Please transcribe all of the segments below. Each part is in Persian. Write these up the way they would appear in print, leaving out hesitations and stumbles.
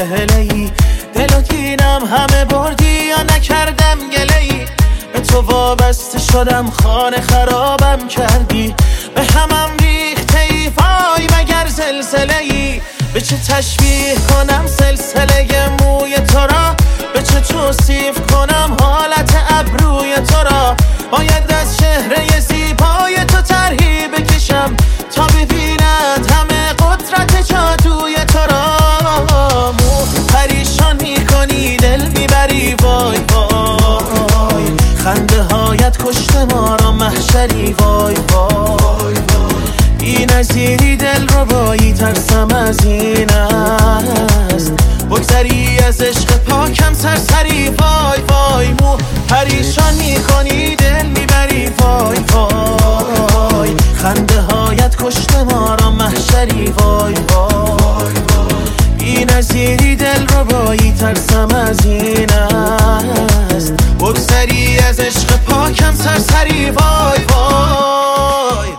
هلهی دلو دینم همه بردی یا نکردم گلهی به تو وابسته شدم خانه خرابم کردی به همم ریخته ای وای مگر زلزله‌ای به چه تشبیه کنم سلسله موی تو را به چه توصیف کنم حالت ابروی تو را باید از چهره زیبای تو طرحی بکشم تا ببیند همه قدرت جادوی تو را پریشان میکنی دل میبری وای وای خنده هایت کشته ما را محشری وای وای بی نظیری دل رو بایی ترسم از این است بگذری از عشق پاکم سرسری وای وای پریشان میکنی دل میبری وای وای خنده هایت کشته ما را محشری وای وای بی نظیری دل رو بایی ترسم از این است بگذری از عشق پاکم سرسری وای وای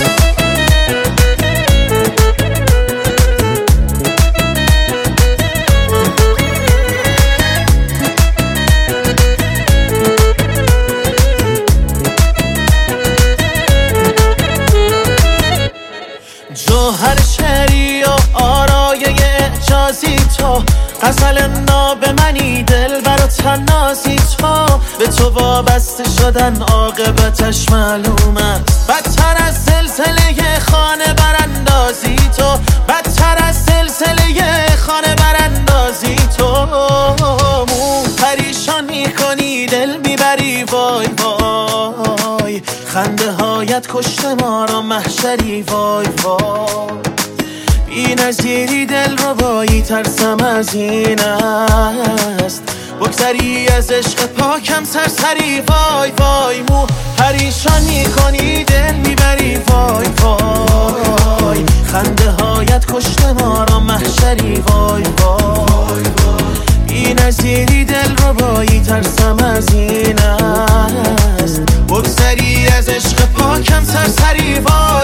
جوهر شعری و آرایه اعجازی تو غزل ناب منی دل برا تنازی تو به تو وابسته شدن عاقبتش معلوم است بدتر از سلسله خانه براندازی تو بدتر از سلسله خانه براندازی تو پریشان میکنی دل میبری وای وای خنده هایت کشته ما را محشری وای وای بی نظیری دل رو بایی ترسم از این است بگذری از عشق پاکم سرسری وای وای پریشان میکنی دل میبری وای وای خنده هایت کشته ما را محشری وای وای بی نظیری دل رو بایی ترسم از این است بگذری از عشق پاکم سرسری وای